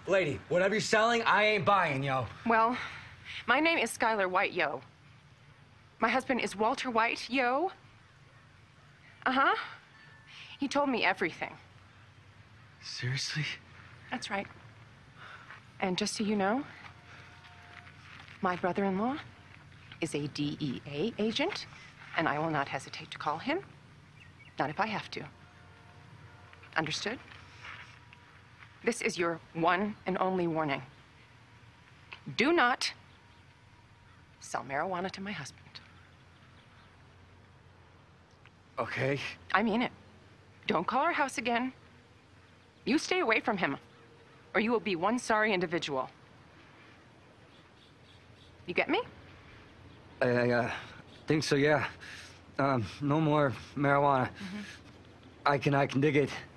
Lady, whatever you're selling, I ain't buying, yo. Well, my name is Skylar White, yo. My husband is Walter White, yo. Uh-huh. He told me everything. Seriously? That's right. And just so you know, my brother-in-law is a DEA agent, and I will not hesitate to call him. Not if I have to. Understood? This is your one and only warning. Do not sell marijuana to my husband. Okay. I mean it. Don't call our house again. You stay away from him, or you will be one sorry individual. You get me? I think so, yeah. No more marijuana. I can dig it.